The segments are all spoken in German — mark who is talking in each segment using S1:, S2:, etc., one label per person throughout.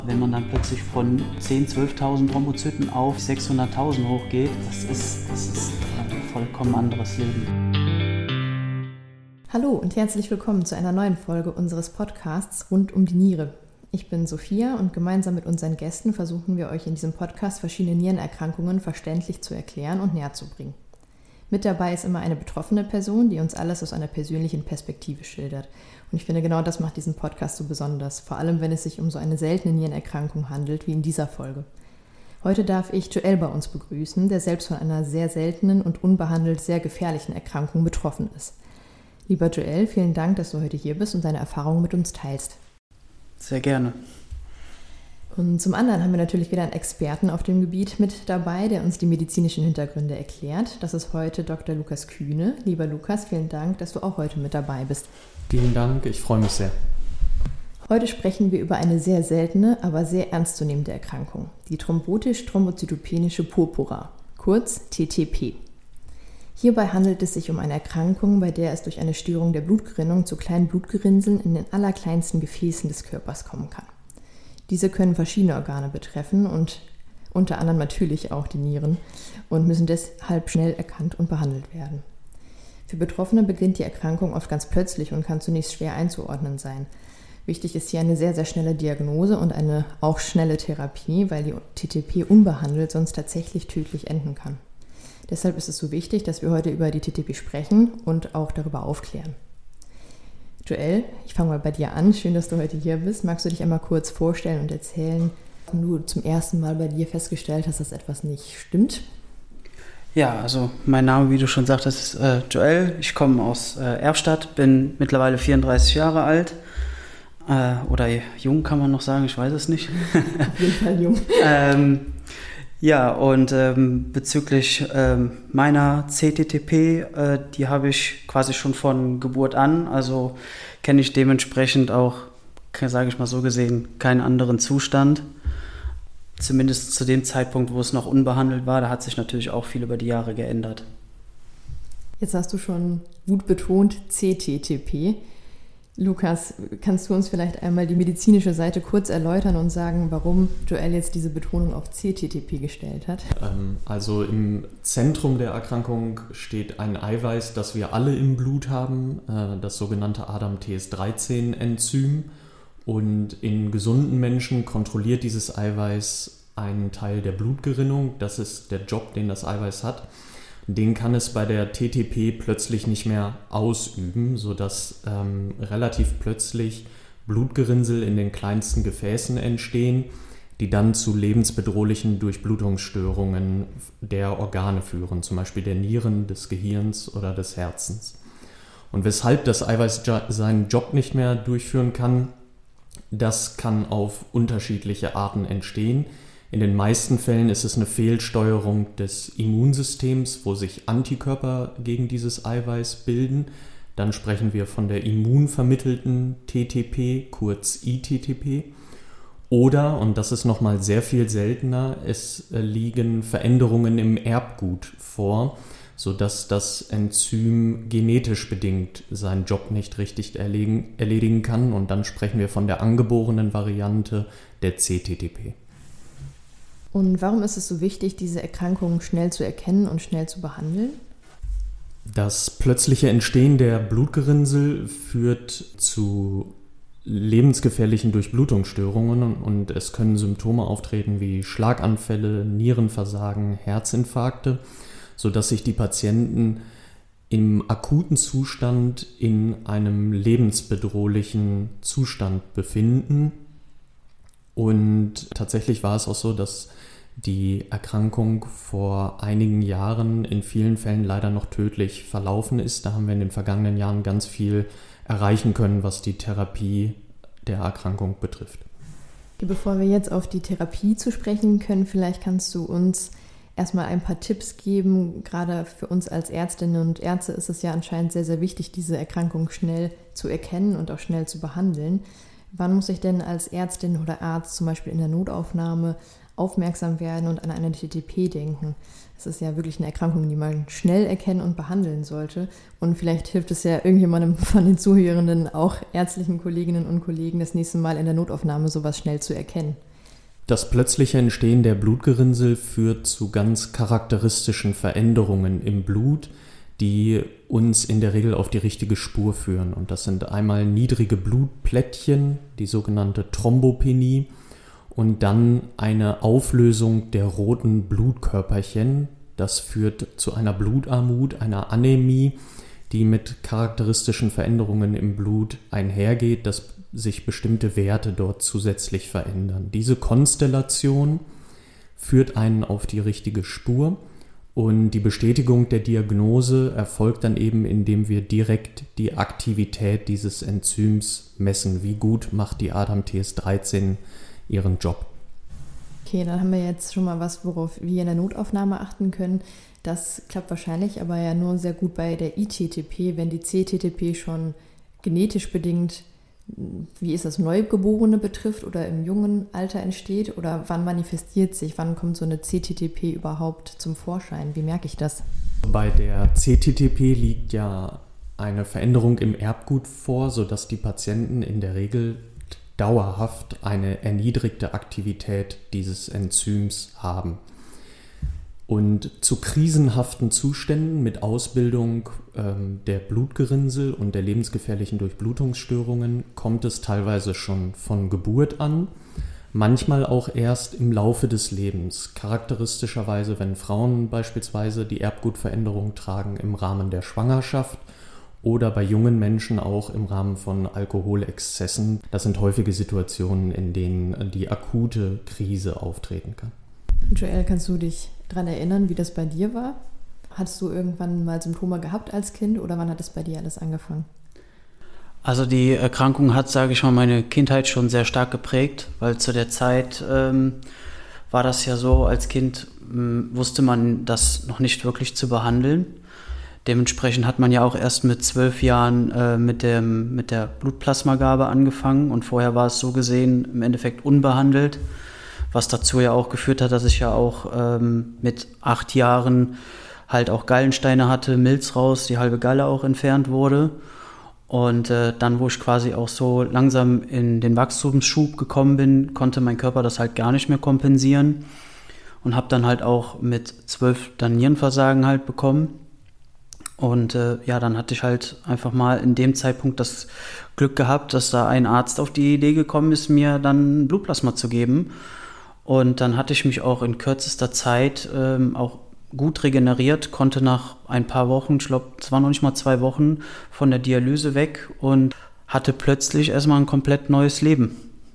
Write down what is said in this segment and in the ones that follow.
S1: Wenn man dann plötzlich von 10.000, 12.000 Thrombozyten auf 600.000 hochgeht, das ist ein vollkommen anderes Leben.
S2: Hallo und herzlich willkommen zu einer neuen Folge unseres Podcasts rund um die Niere. Ich bin Sophia und gemeinsam mit unseren Gästen versuchen wir euch in diesem Podcast verschiedene Nierenerkrankungen verständlich zu erklären und näher zu bringen. Mit dabei ist immer eine betroffene Person, die uns alles aus einer persönlichen Perspektive schildert. Und ich finde, genau das macht diesen Podcast so besonders, vor allem wenn es sich um so eine seltene Nierenerkrankung handelt, wie in dieser Folge. Heute darf ich Joel bei uns begrüßen, der selbst von einer sehr seltenen und unbehandelt sehr gefährlichen Erkrankung betroffen ist. Lieber Joel, vielen Dank, dass du heute hier bist und deine Erfahrungen mit uns teilst.
S1: Sehr gerne.
S2: Und zum anderen haben wir natürlich wieder einen Experten auf dem Gebiet mit dabei, der uns die medizinischen Hintergründe erklärt. Das ist heute Dr. Lukas Kühne. Lieber Lukas, vielen Dank, dass du auch heute mit dabei bist.
S3: Vielen Dank, ich freue mich sehr.
S2: Heute sprechen wir über eine sehr seltene, aber sehr ernstzunehmende Erkrankung, die thrombotisch-thrombozytopenische Purpura, kurz TTP. Hierbei handelt es sich um eine Erkrankung, bei der es durch eine Störung der Blutgerinnung zu kleinen Blutgerinnseln in den allerkleinsten Gefäßen des Körpers kommen kann. Diese können verschiedene Organe betreffen und unter anderem natürlich auch die Nieren und müssen deshalb schnell erkannt und behandelt werden. Für Betroffene beginnt die Erkrankung oft ganz plötzlich und kann zunächst schwer einzuordnen sein. Wichtig ist hier eine sehr, sehr schnelle Diagnose und eine auch schnelle Therapie, weil die TTP unbehandelt sonst tatsächlich tödlich enden kann. Deshalb ist es so wichtig, dass wir heute über die TTP sprechen und auch darüber aufklären. Joel, ich fange mal bei dir an. Schön, dass du heute hier bist. Magst du dich einmal kurz vorstellen und erzählen, wann du zum ersten Mal bei dir festgestellt hast, dass etwas nicht stimmt?
S1: Ja, also mein Name, wie du schon sagtest, ist Joel. Ich komme aus Erftstadt, bin mittlerweile 34 Jahre alt. Oder jung kann man noch sagen, ich weiß es nicht.
S2: Auf jeden Fall jung.
S1: Ja, und bezüglich meiner CTTP, die habe ich quasi schon von Geburt an, also kenne ich dementsprechend auch, sage ich mal so gesehen, keinen anderen Zustand. Zumindest zu dem Zeitpunkt, wo es noch unbehandelt war, da hat sich natürlich auch viel über die Jahre geändert.
S2: Jetzt hast du schon gut betont CTTP. Lukas, kannst du uns vielleicht einmal die medizinische Seite kurz erläutern und sagen, warum Joel jetzt diese Betonung auf CTTP gestellt hat?
S3: Also im Zentrum der Erkrankung steht ein Eiweiß, das wir alle im Blut haben, das sogenannte ADAMTS13-Enzym. Und in gesunden Menschen kontrolliert dieses Eiweiß einen Teil der Blutgerinnung. Das ist der Job, den das Eiweiß hat. Den kann es bei der TTP plötzlich nicht mehr ausüben, sodass relativ plötzlich Blutgerinnsel in den kleinsten Gefäßen entstehen, die dann zu lebensbedrohlichen Durchblutungsstörungen der Organe führen, zum Beispiel der Nieren, des Gehirns oder des Herzens. Und weshalb das Eiweiß seinen Job nicht mehr durchführen kann, das kann auf unterschiedliche Arten entstehen. In den meisten Fällen ist es eine Fehlsteuerung des Immunsystems, wo sich Antikörper gegen dieses Eiweiß bilden. Dann sprechen wir von der immunvermittelten TTP, kurz ITTP. Oder, und das ist nochmal sehr viel seltener, es liegen Veränderungen im Erbgut vor, sodass das Enzym genetisch bedingt seinen Job nicht richtig erledigen kann. Und dann sprechen wir von der angeborenen Variante der CTTP.
S2: Und warum ist es so wichtig, diese Erkrankung schnell zu erkennen und schnell zu behandeln?
S3: Das plötzliche Entstehen der Blutgerinnsel führt zu lebensgefährlichen Durchblutungsstörungen und es können Symptome auftreten wie Schlaganfälle, Nierenversagen, Herzinfarkte, sodass sich die Patienten im akuten Zustand in einem lebensbedrohlichen Zustand befinden. Und tatsächlich war es auch so, dass die Erkrankung vor einigen Jahren in vielen Fällen leider noch tödlich verlaufen ist. Da haben wir in den vergangenen Jahren ganz viel erreichen können, was die Therapie der Erkrankung betrifft.
S2: Bevor wir jetzt auf die Therapie zu sprechen können, vielleicht kannst du uns erstmal ein paar Tipps geben. Gerade für uns als Ärztinnen und Ärzte ist es ja anscheinend sehr, sehr wichtig, diese Erkrankung schnell zu erkennen und auch schnell zu behandeln. Wann muss ich denn als Ärztin oder Arzt zum Beispiel in der Notaufnahme aufmerksam werden und an eine TTP denken? Das ist ja wirklich eine Erkrankung, die man schnell erkennen und behandeln sollte. Und vielleicht hilft es ja irgendjemandem von den Zuhörenden, auch ärztlichen Kolleginnen und Kollegen, das nächste Mal in der Notaufnahme sowas schnell zu erkennen.
S3: Das plötzliche Entstehen der Blutgerinnsel führt zu ganz charakteristischen Veränderungen im Blut, die uns in der Regel auf die richtige Spur führen. Und das sind einmal niedrige Blutplättchen, die sogenannte Thrombopenie, und dann eine Auflösung der roten Blutkörperchen. Das führt zu einer Blutarmut, einer Anämie, die mit charakteristischen Veränderungen im Blut einhergeht, dass sich bestimmte Werte dort zusätzlich verändern. Diese Konstellation führt einen auf die richtige Spur und die Bestätigung der Diagnose erfolgt dann eben, indem wir direkt die Aktivität dieses Enzyms messen. Wie gut macht die ADAMTS13 ihren Job?
S2: Okay, dann haben wir jetzt schon mal was, worauf wir in der Notaufnahme achten können. Das klappt wahrscheinlich aber ja nur sehr gut bei der ITTP, wenn die CTTP schon genetisch bedingt, wie ist das, Neugeborene betrifft oder im jungen Alter entsteht, oder wann manifestiert sich, wann kommt so eine CTTP überhaupt zum Vorschein? Wie merke ich das?
S3: Bei der CTTP liegt ja eine Veränderung im Erbgut vor, sodass die Patienten in der Regel dauerhaft eine erniedrigte Aktivität dieses Enzyms haben. Und zu krisenhaften Zuständen mit Ausbildung der Blutgerinnsel und der lebensgefährlichen Durchblutungsstörungen kommt es teilweise schon von Geburt an, manchmal auch erst im Laufe des Lebens. Charakteristischerweise, wenn Frauen beispielsweise die Erbgutveränderung tragen im Rahmen der Schwangerschaft oder bei jungen Menschen auch im Rahmen von Alkoholexzessen. Das sind häufige Situationen, in denen die akute Krise auftreten kann.
S2: Joel, kannst du dich daran erinnern, wie das bei dir war? Hattest du irgendwann mal Symptome gehabt als Kind oder wann hat es bei dir alles angefangen?
S1: Also die Erkrankung hat, sage ich mal, meine Kindheit schon sehr stark geprägt, weil zu der Zeit war das ja so, als Kind wusste man das noch nicht wirklich zu behandeln. Dementsprechend hat man ja auch erst mit 12 Jahren mit der Blutplasmagabe angefangen und vorher war es so gesehen im Endeffekt unbehandelt, was dazu ja auch geführt hat, dass ich ja auch mit 8 Jahren halt auch Gallensteine hatte, Milz raus, die halbe Galle auch entfernt wurde. Und dann, wo ich quasi auch so langsam in den Wachstumsschub gekommen bin, konnte mein Körper das halt gar nicht mehr kompensieren und habe dann halt auch mit 12 dann Nierenversagen halt bekommen. Und dann hatte ich halt einfach mal in dem Zeitpunkt das Glück gehabt, dass da ein Arzt auf die Idee gekommen ist, mir dann Blutplasma zu geben. Und dann hatte ich mich auch in kürzester Zeit auch gut regeneriert, konnte nach ein paar Wochen, ich glaube, es waren noch nicht mal 2 Wochen, von der Dialyse weg und hatte plötzlich erstmal ein komplett neues Leben.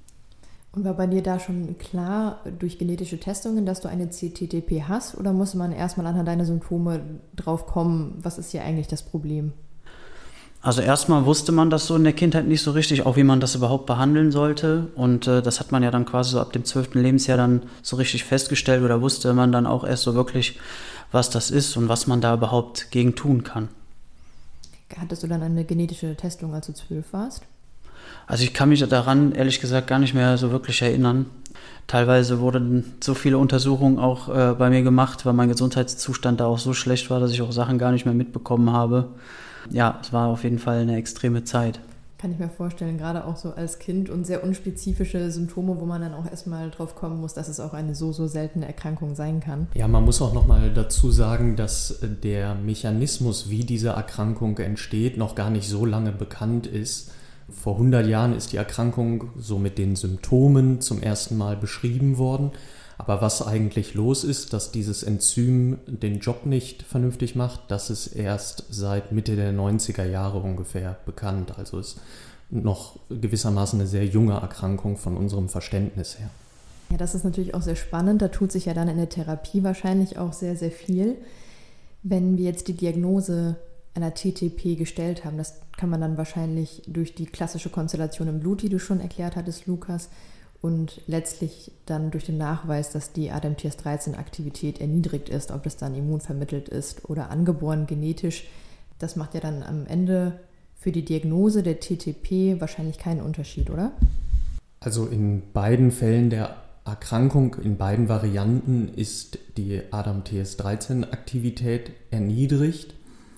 S2: Und war bei dir da schon klar durch genetische Testungen, dass du eine CTTP hast, oder musste man erstmal anhand deiner Symptome drauf kommen, was ist hier eigentlich das Problem?
S1: Also erstmal wusste man das so in der Kindheit nicht so richtig, auch wie man das überhaupt behandeln sollte. Und das hat man ja dann quasi so ab dem 12. Lebensjahr dann so richtig festgestellt, oder wusste man dann auch erst so wirklich, was das ist und was man da überhaupt gegen tun kann.
S2: Hattest du dann eine genetische Testung, als du 12 warst?
S1: Also ich kann mich daran ehrlich gesagt gar nicht mehr so wirklich erinnern. Teilweise wurden so viele Untersuchungen auch bei mir gemacht, weil mein Gesundheitszustand da auch so schlecht war, dass ich auch Sachen gar nicht mehr mitbekommen habe. Ja, es war auf jeden Fall eine extreme Zeit.
S2: Kann ich mir vorstellen, gerade auch so als Kind und sehr unspezifische Symptome, wo man dann auch erstmal drauf kommen muss, dass es auch eine so seltene Erkrankung sein kann.
S3: Ja, man muss auch nochmal dazu sagen, dass der Mechanismus, wie diese Erkrankung entsteht, noch gar nicht so lange bekannt ist. Vor 100 Jahren ist die Erkrankung so mit den Symptomen zum ersten Mal beschrieben worden. Aber was eigentlich los ist, dass dieses Enzym den Job nicht vernünftig macht, das ist erst seit Mitte der 90er Jahre ungefähr bekannt. Also ist noch gewissermaßen eine sehr junge Erkrankung von unserem Verständnis her.
S2: Ja, das ist natürlich auch sehr spannend. Da tut sich ja dann in der Therapie wahrscheinlich auch sehr, sehr viel. Wenn wir jetzt die Diagnose einer TTP gestellt haben, das kann man dann wahrscheinlich durch die klassische Konstellation im Blut, die du schon erklärt hattest, Lukas, und letztlich dann durch den Nachweis, dass die ADAMTS13-Aktivität erniedrigt ist, ob das dann immunvermittelt ist oder angeboren genetisch. Das macht ja dann am Ende für die Diagnose der TTP wahrscheinlich keinen Unterschied, oder?
S3: Also in beiden Fällen der Erkrankung, in beiden Varianten ist die ADAMTS13-Aktivität erniedrigt.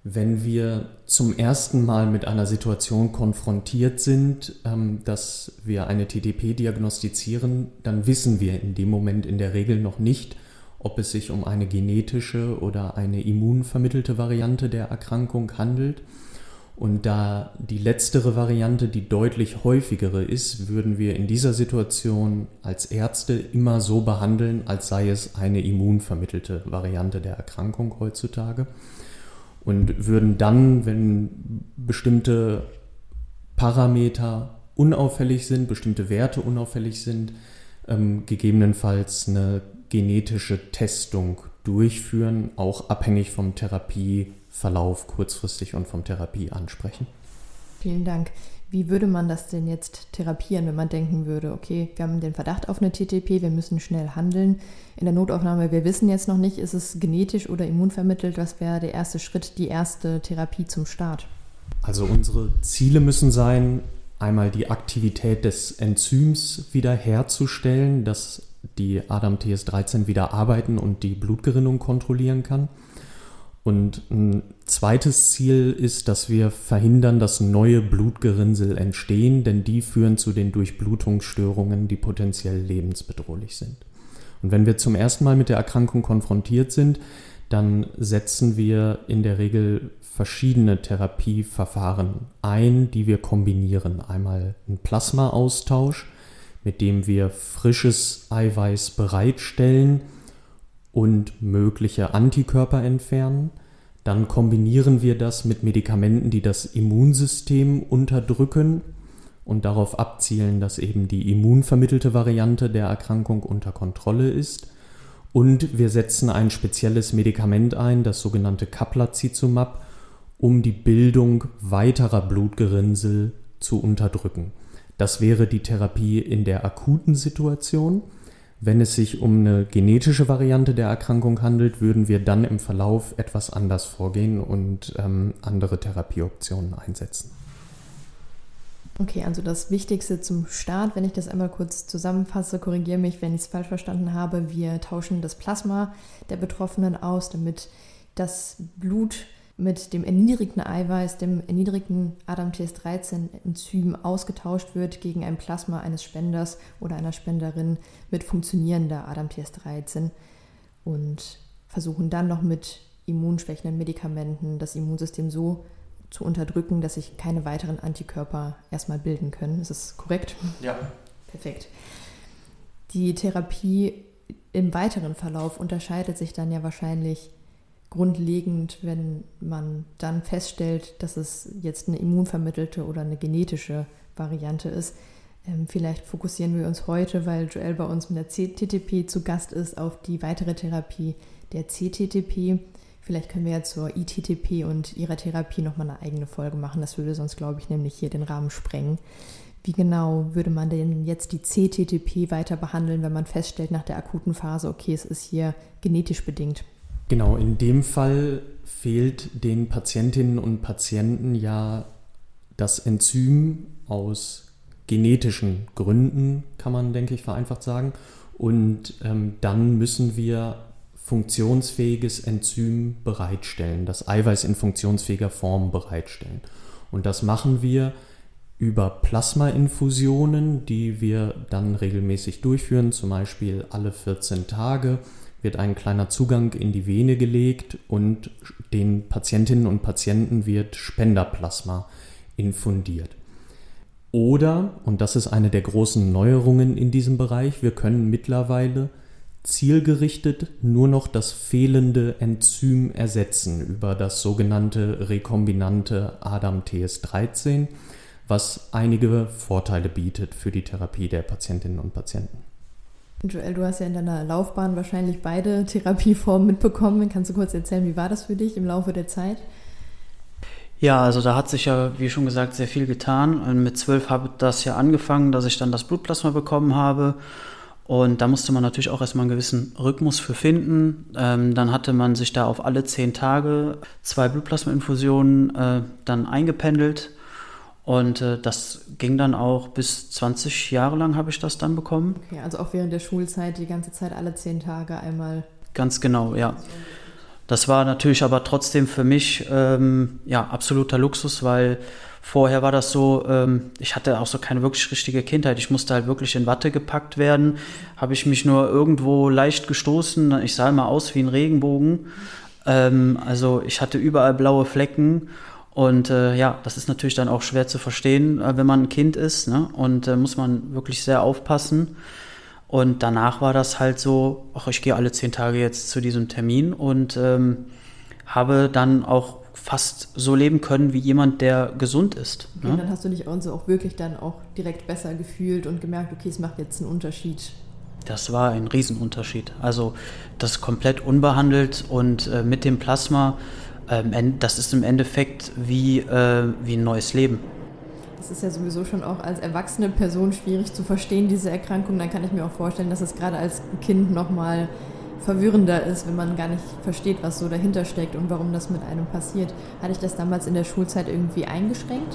S3: Wenn wir zum ersten Mal mit einer Situation konfrontiert sind, dass wir eine TTP diagnostizieren, dann wissen wir in dem Moment in der Regel noch nicht, ob es sich um eine genetische oder eine immunvermittelte Variante der Erkrankung handelt. Und da die letztere Variante die deutlich häufigere ist, würden wir in dieser Situation als Ärzte immer so behandeln, als sei es eine immunvermittelte Variante der Erkrankung heutzutage. Und würden dann, wenn bestimmte Parameter unauffällig sind, bestimmte Werte unauffällig sind, gegebenenfalls eine genetische Testung durchführen, auch abhängig vom Therapieverlauf kurzfristig und vom Therapieansprechen.
S2: Vielen Dank. Wie würde man das denn jetzt therapieren, wenn man denken würde, okay, wir haben den Verdacht auf eine TTP, wir müssen schnell handeln. In der Notaufnahme, wir wissen jetzt noch nicht, ist es genetisch oder immunvermittelt, was wäre der erste Schritt, die erste Therapie zum Start?
S3: Also unsere Ziele müssen sein, einmal die Aktivität des Enzyms wiederherzustellen, dass die ADAMTS13 wieder arbeiten und die Blutgerinnung kontrollieren kann. Und ein zweites Ziel ist, dass wir verhindern, dass neue Blutgerinnsel entstehen, denn die führen zu den Durchblutungsstörungen, die potenziell lebensbedrohlich sind. Und wenn wir zum ersten Mal mit der Erkrankung konfrontiert sind, dann setzen wir in der Regel verschiedene Therapieverfahren ein, die wir kombinieren. Einmal einen Plasmaaustausch, mit dem wir frisches Eiweiß bereitstellen und mögliche Antikörper entfernen. Dann kombinieren wir das mit Medikamenten, die das Immunsystem unterdrücken und darauf abzielen, dass eben die immunvermittelte Variante der Erkrankung unter Kontrolle ist. Und wir setzen ein spezielles Medikament ein, das sogenannte Caplacizumab, um die Bildung weiterer Blutgerinnsel zu unterdrücken. Das wäre die Therapie in der akuten Situation. Wenn es sich um eine genetische Variante der Erkrankung handelt, würden wir dann im Verlauf etwas anders vorgehen und andere Therapieoptionen einsetzen.
S2: Okay, also das Wichtigste zum Start, wenn ich das einmal kurz zusammenfasse, korrigiere mich, wenn ich es falsch verstanden habe, wir tauschen das Plasma der Betroffenen aus, damit das Blut mit dem erniedrigten Eiweiß, dem erniedrigten ADAMTS13-Enzym ausgetauscht wird gegen ein Plasma eines Spenders oder einer Spenderin mit funktionierender ADAMTS13 und versuchen dann noch mit immunschwächenden Medikamenten das Immunsystem so zu unterdrücken, dass sich keine weiteren Antikörper erstmal bilden können. Ist das korrekt?
S1: Ja.
S2: Perfekt. Die Therapie im weiteren Verlauf unterscheidet sich dann ja wahrscheinlich grundlegend, wenn man dann feststellt, dass es jetzt eine immunvermittelte oder eine genetische Variante ist. Vielleicht fokussieren wir uns heute, weil Joel bei uns mit der CTTP zu Gast ist, auf die weitere Therapie der CTTP. Vielleicht können wir ja zur ITTP und ihrer Therapie nochmal eine eigene Folge machen. Das würde sonst, glaube ich, nämlich hier den Rahmen sprengen. Wie genau würde man denn jetzt die CTTP weiter behandeln, wenn man feststellt nach der akuten Phase, okay, es ist hier genetisch bedingt?
S3: Genau, in dem Fall fehlt den Patientinnen und Patienten ja das Enzym aus genetischen Gründen, kann man, denke ich, vereinfacht sagen. Und dann müssen wir funktionsfähiges Enzym bereitstellen, das Eiweiß in funktionsfähiger Form bereitstellen. Und das machen wir über Plasmainfusionen, die wir dann regelmäßig durchführen, zum Beispiel alle 14 Tage. Wird ein kleiner Zugang in die Vene gelegt und den Patientinnen und Patienten wird Spenderplasma infundiert. Oder, und das ist eine der großen Neuerungen in diesem Bereich, wir können mittlerweile zielgerichtet nur noch das fehlende Enzym ersetzen über das sogenannte rekombinante ADAMTS13, was einige Vorteile bietet für die Therapie der Patientinnen und Patienten.
S2: Joel, du hast ja in deiner Laufbahn wahrscheinlich beide Therapieformen mitbekommen. Kannst du kurz erzählen, wie war das für dich im Laufe der Zeit?
S1: Ja, also da hat sich ja, wie schon gesagt, sehr viel getan. Und mit 12 habe das ja angefangen, dass ich dann das Blutplasma bekommen habe. Und da musste man natürlich auch erstmal einen gewissen Rhythmus für finden. Dann hatte man sich da auf alle 10 Tage 2 Blutplasma-Infusionen dann eingependelt. Und das ging dann auch bis 20 Jahre lang habe ich das dann bekommen.
S2: Okay, also auch während der Schulzeit die ganze Zeit alle 10 Tage einmal.
S1: Ganz genau, ja. Das war natürlich aber trotzdem für mich absoluter Luxus, weil vorher war das so, ich hatte auch so keine wirklich richtige Kindheit. Ich musste halt wirklich in Watte gepackt werden. Habe ich mich nur irgendwo leicht gestoßen. Ich sah immer aus wie ein Regenbogen. Also ich hatte überall blaue Flecken. Und das ist natürlich dann auch schwer zu verstehen, wenn man ein Kind ist, ne? Und muss man wirklich sehr aufpassen. Und danach war das halt so, ach, ich gehe alle 10 Tage jetzt zu diesem Termin und habe dann auch fast so leben können wie jemand, der gesund ist.
S2: Okay,
S1: Ne?
S2: dann hast du dich also auch wirklich dann auch direkt besser gefühlt und gemerkt, okay, es macht jetzt einen Unterschied.
S1: Das war ein Riesenunterschied. Also das komplett unbehandelt und mit dem Plasma, das ist im Endeffekt wie ein neues Leben.
S2: Das ist ja sowieso schon auch als erwachsene Person schwierig zu verstehen, diese Erkrankung. Dann kann ich mir auch vorstellen, dass es gerade als Kind nochmal verwirrender ist, wenn man gar nicht versteht, was so dahinter steckt und warum das mit einem passiert. Hatte ich das damals in der Schulzeit irgendwie eingeschränkt?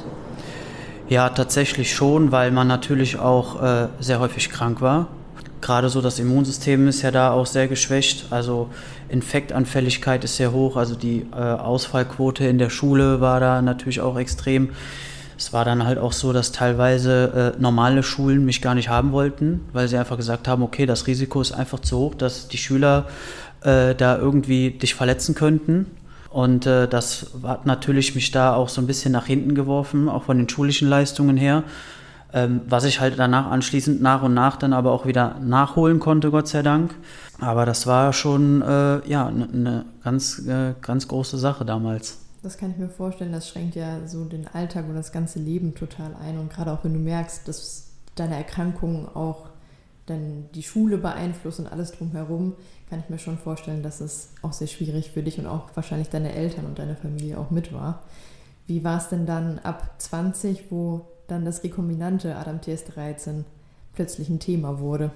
S1: Ja, tatsächlich schon, weil man natürlich auch sehr häufig krank war. Gerade so das Immunsystem ist ja da auch sehr geschwächt, also Infektanfälligkeit ist sehr hoch, also die Ausfallquote in der Schule war da natürlich auch extrem. Es war dann halt auch so, dass teilweise normale Schulen mich gar nicht haben wollten, weil sie einfach gesagt haben, okay, das Risiko ist einfach zu hoch, dass die Schüler da irgendwie dich verletzen könnten. Und das hat natürlich mich da auch so ein bisschen nach hinten geworfen, auch von den schulischen Leistungen her. Was ich halt danach anschließend nach und nach dann aber auch wieder nachholen konnte, Gott sei Dank. Aber das war schon eine ganz große Sache damals.
S2: Das kann ich mir vorstellen, das schränkt ja so den Alltag und das ganze Leben total ein. Und gerade auch wenn du merkst, dass deine Erkrankung auch dann die Schule beeinflusst und alles drumherum, kann ich mir schon vorstellen, dass es auch sehr schwierig für dich und auch wahrscheinlich deine Eltern und deine Familie auch mit war. Wie war es denn dann ab 20, wo dann das rekombinante ADAMTS13 plötzlich ein Thema wurde?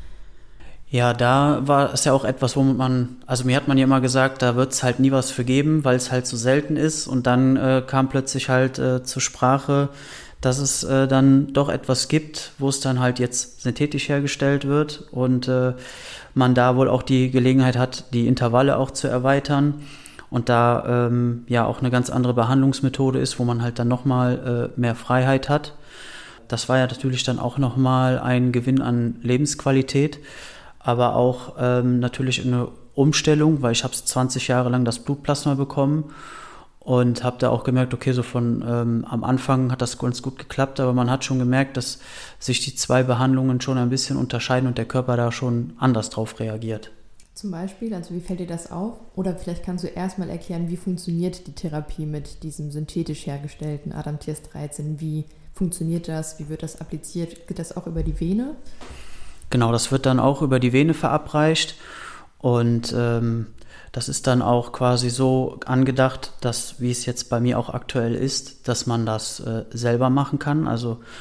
S1: Ja, da war es ja auch etwas, wo also mir hat man ja immer gesagt, da wird es halt nie was für geben, weil es halt so selten ist. Und dann kam plötzlich halt zur Sprache, dass es dann doch etwas gibt, wo es dann halt jetzt synthetisch hergestellt wird und man da wohl auch die Gelegenheit hat, die Intervalle auch zu erweitern. Und da auch eine ganz andere Behandlungsmethode ist, wo man halt dann nochmal mehr Freiheit hat. Das war ja natürlich dann auch nochmal ein Gewinn an Lebensqualität, aber auch natürlich eine Umstellung, weil ich habe 20 Jahre lang das Blutplasma bekommen und habe da auch gemerkt, okay, so von am Anfang hat das ganz gut geklappt, aber man hat schon gemerkt, dass sich die 2 Behandlungen schon ein bisschen unterscheiden und der Körper da schon anders drauf reagiert.
S2: Zum Beispiel, also wie fällt dir das auf? Oder vielleicht kannst du erstmal erklären, wie funktioniert die Therapie mit diesem synthetisch hergestellten ADAMTS13? Wie funktioniert das? Wie wird das appliziert? Geht das auch über die Vene?
S1: Genau, das wird dann auch über die Vene verabreicht und das ist dann auch quasi so angedacht, dass, wie es jetzt bei mir auch aktuell ist, dass man das selber machen kann. Also